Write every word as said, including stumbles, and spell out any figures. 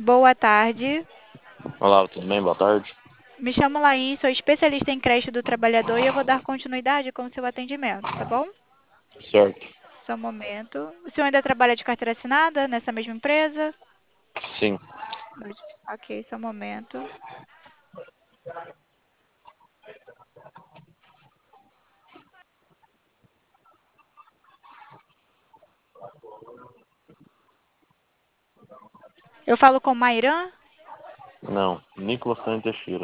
Boa tarde. Olá, tudo bem? Boa tarde. Me chamo Laís, sou especialista em creche do trabalhador e eu vou dar continuidade com o seu atendimento, tá bom? Certo. Só um momento. O senhor ainda trabalha de carteira assinada nessa mesma empresa? Sim. Ok, só um momento. Eu falo com Mairan? Não. Nicolas Teixeira.